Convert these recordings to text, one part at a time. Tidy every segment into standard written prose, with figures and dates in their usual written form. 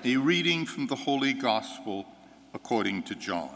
A reading from the Holy Gospel according to John.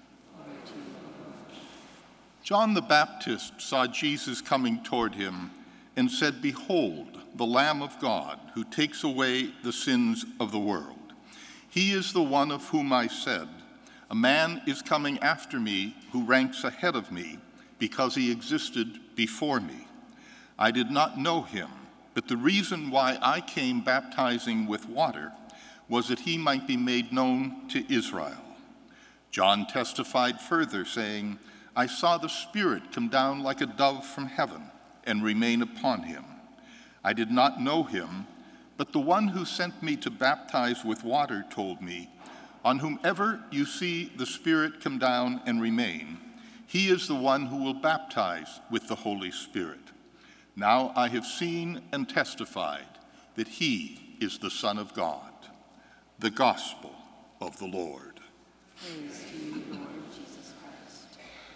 John the Baptist saw Jesus coming toward him and said, "Behold, the Lamb of God, who takes away the sins of the world. He is the one of whom I said, 'A man is coming after me who ranks ahead of me because he existed before me.' I did not know him, but the reason why I came baptizing with water was that he might be made known to Israel." John testified further, saying, "I saw the Spirit come down like a dove from heaven and remain upon him. I did not know him, but the one who sent me to baptize with water told me, 'On whomever you see the Spirit come down and remain, he is the one who will baptize with the Holy Spirit.' Now I have seen and testified that he is the Son of God." The Gospel of the Lord. Praise to you, Lord Jesus Christ.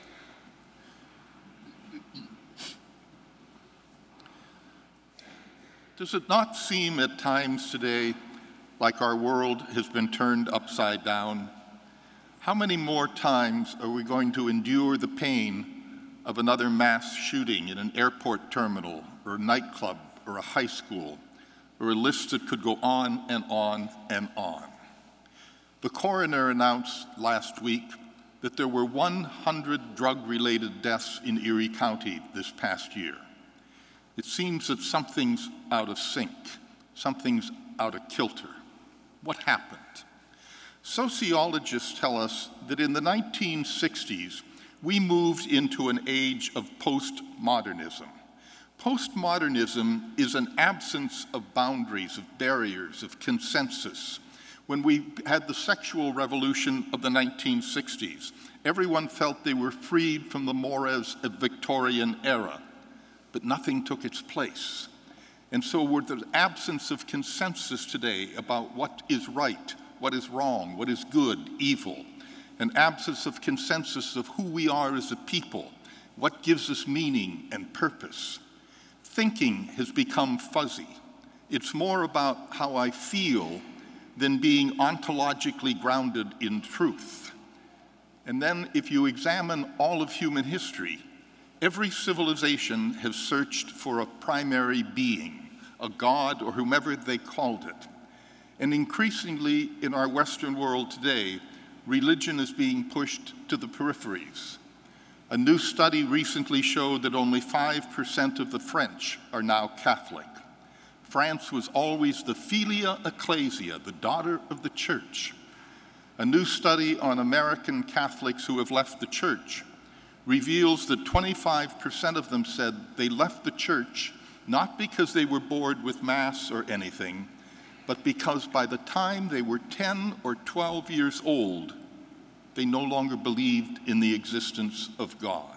Does it not seem at times today like our world has been turned upside down? How many more times are we going to endure the pain of another mass shooting in an airport terminal or a nightclub or a high school, or a list that could go on and on and on? The coroner announced last week that there were 100 drug-related deaths in Erie County this past year. It seems that something's out of sync, something's out of kilter. What happened? Sociologists tell us that in the 1960s, we moved into an age of postmodernism. Postmodernism is an absence of boundaries, of barriers, of consensus. When we had the sexual revolution of the 1960s, everyone felt they were freed from the mores of Victorian era, but nothing took its place. And so with the absence of consensus today about what is right, what is wrong, what is good, evil, an absence of consensus of who we are as a people, what gives us meaning and purpose. Thinking has become fuzzy. It's more about how I feel than being ontologically grounded in truth. And then if you examine all of human history, every civilization has searched for a primary being, a god or whomever they called it. And increasingly in our Western world today, religion is being pushed to the peripheries. A new study recently showed that only 5% of the French are now Catholic. France was always the filia ecclesia, the daughter of the church. A new study on American Catholics who have left the church reveals that 25% of them said they left the church not because they were bored with Mass or anything, but because by the time they were 10 or 12 years old, they no longer believed in the existence of God.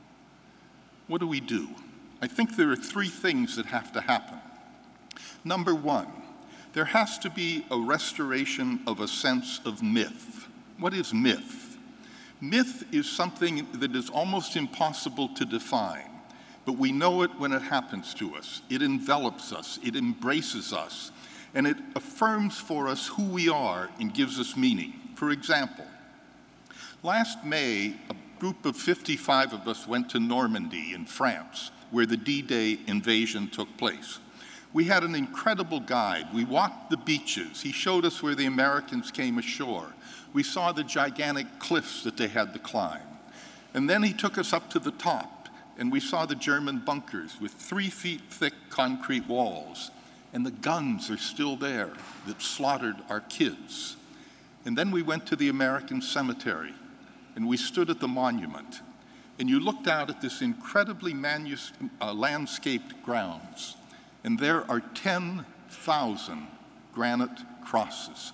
What do? I think there are three things that have to happen. Number one, there has to be a restoration of a sense of myth. What is myth? Myth is something that is almost impossible to define, but we know it when it happens to us. It envelops us, it embraces us, and it affirms for us who we are and gives us meaning. For example, last May, a group of 55 of us went to Normandy in France, where the D-Day invasion took place. We had an incredible guide. We walked the beaches. He showed us where the Americans came ashore. We saw the gigantic cliffs that they had to climb. And then he took us up to the top, and we saw the German bunkers with 3 feet thick concrete walls. And the guns are still there that slaughtered our kids. And then we went to the American cemetery, and we stood at the monument. And you looked out at this incredibly landscaped grounds, and there are 10,000 granite crosses,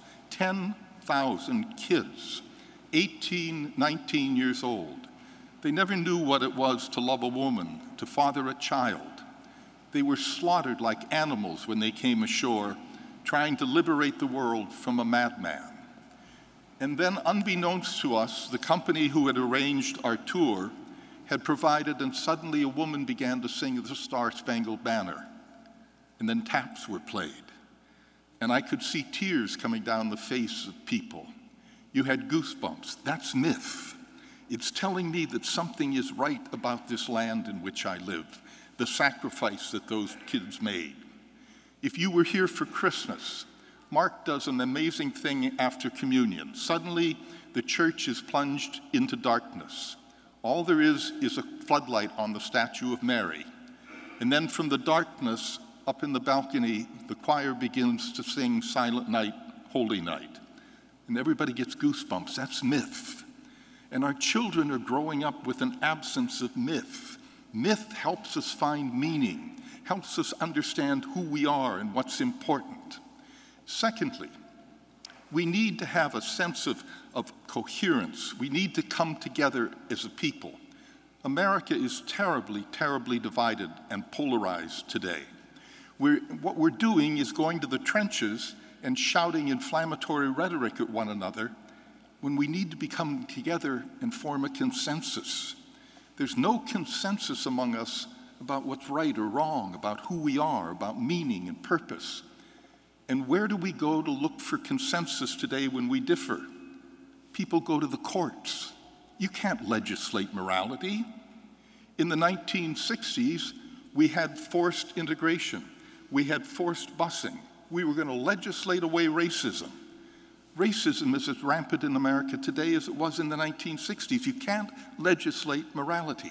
10,000 kids, 18, 19 years old. They never knew what it was to love a woman, to father a child. They were slaughtered like animals when they came ashore, trying to liberate the world from a madman. And then, unbeknownst to us, the company who had arranged our tour had provided, and suddenly a woman began to sing the Star-Spangled Banner. And then taps were played. and I could see tears coming down the face of people. You had goosebumps. That's myth. It's telling me that something is right about this land in which I live, the sacrifice that those kids made. If you were here for Christmas, Mark does an amazing thing after communion. Suddenly, the church is plunged into darkness. All there is a floodlight on the statue of Mary. And then from the darkness, up in the balcony, the choir begins to sing Silent Night, Holy Night. And everybody gets goosebumps. That's myth. And our children are growing up with an absence of myth. Myth helps us find meaning, helps us understand who we are and what's important. Secondly, we need to have a sense of coherence. We need to come together as a people. America is terribly, terribly divided and polarized today. What we're doing is going to the trenches and shouting inflammatory rhetoric at one another when we need to become together and form a consensus. There's no consensus among us about what's right or wrong, about who we are, about meaning and purpose. And where do we go to look for consensus today when we differ? People go to the courts. You can't legislate morality. In the 1960s, we had forced integration. We had forced busing. We were going to legislate away racism. Racism is as rampant in America today as it was in the 1960s. You can't legislate morality.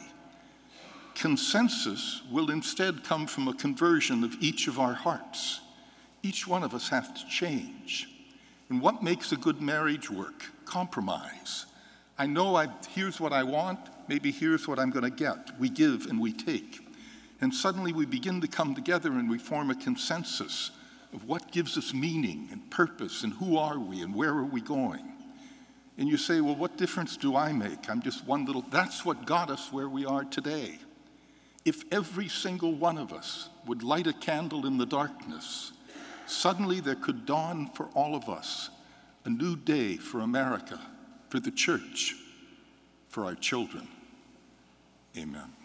Consensus will instead come from a conversion of each of our hearts. Each one of us has to change. And what makes a good marriage work? Compromise. I know here's what I want, maybe here's what I'm going to get. We give and we take. And suddenly we begin to come together and we form a consensus of what gives us meaning and purpose and who are we and where are we going. And you say, well, what difference do I make? I'm just one little, that's what got us where we are today. If every single one of us would light a candle in the darkness, suddenly there could dawn for all of us a new day for America, for the church, for our children. Amen.